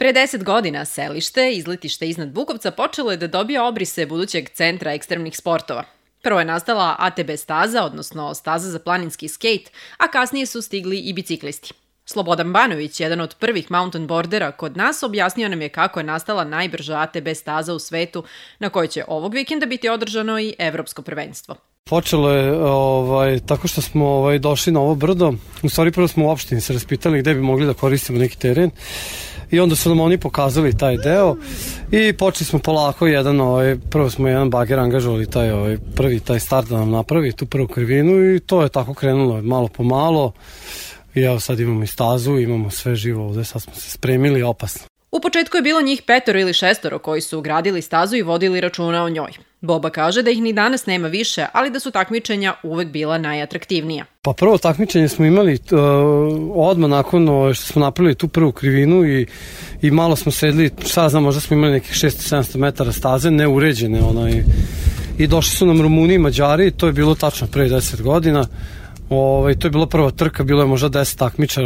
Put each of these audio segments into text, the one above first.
Pre 10 godina selište, izletište iznad Bukovca, počelo je da dobija obrise budućeg centra ekstremnih sportova. Prvo je nastala ATB staza, odnosno staza za planinski skejt, a kasnije su stigli i biciklisti. Slobodan Banović, jedan od prvih mountain boardera kod nas, objasnio nam je kako je nastala najbrža ATB staza u svetu, na kojoj će ovog vikenda biti održano i evropsko prvenstvo. Počelo je tako što smo došli na ovo brdo. U stvari prvo smo u opštini se raspitali gde bi mogli da koristimo neki teren. I onda su nam oni pokazali taj deo i počeli smo polako prvo smo jedan bager angažovali taj start da nam napravi tu prvu krivinu i to je tako krenulo malo po malo. I evo sad imamo i stazu, imamo sve živo ovde, sad smo se spremili opasno. U početku je bilo njih 5 ili 6 koji su gradili stazu i vodili računa o njoj. Boba kaže da ih ni danas nema više, ali da su takmičenja uvek bila najatraktivnija. Pa prvo takmičenje smo imali odmah nakon što smo napravili tu prvu krivinu i malo smo sedli, šta znam, možda smo imali nekih 600-700 metara staze, neuređene. I došli su nam Rumuni i Mađari, to je bilo tačno pre 10 godina. To je bila prva trka, bilo je možda 10 takmičara,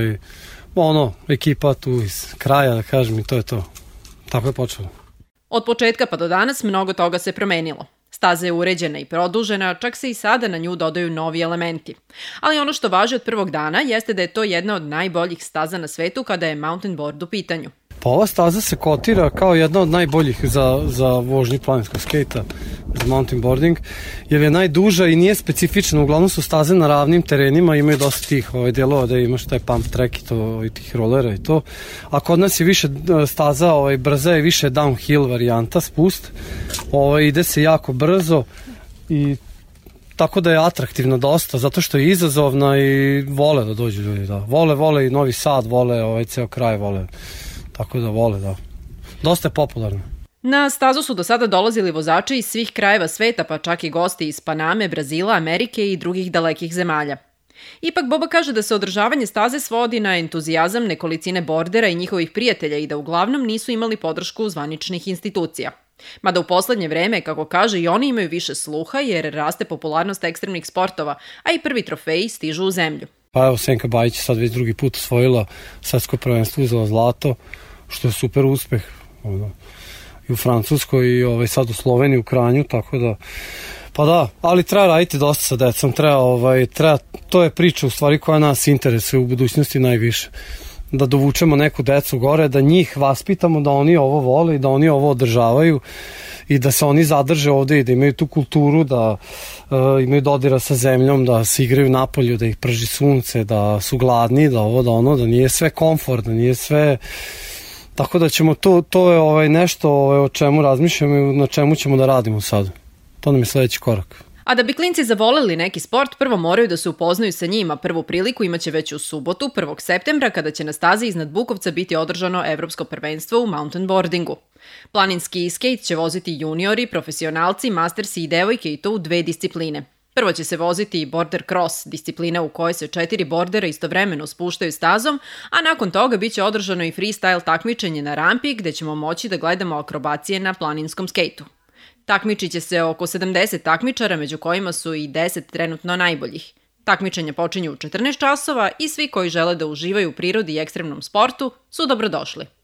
ekipa tu iz kraja, da kažem, i to je to. Tako je počelo. Od početka pa do danas mnogo toga se promenilo. Staza je uređena i produžena, čak se i sada na nju dodaju novi elementi. Ali ono što važi od prvog dana jeste da je to jedna od najboljih staza na svetu kada je mountain board u pitanju. Pa ova staza se kotira kao jedna od najboljih za vožnju planinskog skejta, za mountain boarding, jer je najduža i nije specifična. Uglavnom su staze na ravnim terenima, imaju dosta tih delova da imaš taj pump track i tih rolera i to. A kod nas je više staza, brza je više downhill varijanta, spust. Ide se jako brzo i tako da je atraktivna dosta, zato što je izazovna i vole da dođu ljudi. Da. Vole i Novi Sad, vole ceo kraj, vole. Tako da vole, da. Dosta je popularno. Na stazu su do sada dolazili vozači iz svih krajeva sveta, pa čak i gosti iz Paname, Brazila, Amerike i drugih dalekih zemalja. Ipak Boba kaže da se održavanje staze svodi na entuzijazam nekolicine bordera i njihovih prijatelja i da uglavnom nisu imali podršku zvaničnih institucija. Mada u poslednje vreme, kako kaže, i oni imaju više sluha jer raste popularnost ekstremnih sportova, a i prvi trofeji stižu u zemlju. Pa evo, Senka Bajić je sad već drugi put osvojila svetsko prvenstvo, uzela zlato, što je super uspeh. I u Francuskoj i sad u Sloveniji, u Kranju, tako da... Pa da, ali treba raditi dosta sa decom, treba, to je priča u stvari koja nas interesuje u budućnosti najviše. Da dovučemo neku decu gore, da njih vaspitamo, da oni ovo vole i da oni ovo održavaju i da se oni zadrže ovde i da imaju tu kulturu, da imaju dodira sa zemljom, da se igraju napolju, da ih prži sunce, da su gladni, da ovo, da ono, da nije sve komfort, da nije sve... Tako da ćemo, to je nešto o čemu razmišljamo i na čemu ćemo da radimo sad. To nam je sledeći korak. A da bi klinci zavoleli neki sport, prvo moraju da se upoznaju sa njima. Prvu priliku imaće već u subotu, 1. septembra, kada će na stazi iznad Bukovca biti održano evropsko prvenstvo u mountain boardingu. Planinski skejt će voziti juniori, profesionalci, mastersi i devojke i to u 2 discipline. Prvo će se voziti border cross, disciplina u kojoj se 4 bordera istovremeno spuštaju stazom, a nakon toga biće održano i freestyle takmičenje na rampi gde ćemo moći da gledamo akrobacije na planinskom skejtu. Takmičit će se oko 70 takmičara, među kojima su i 10 trenutno najboljih. Takmičenja počinju u 14 časova i svi koji žele da uživaju u prirodi i ekstremnom sportu su dobrodošli.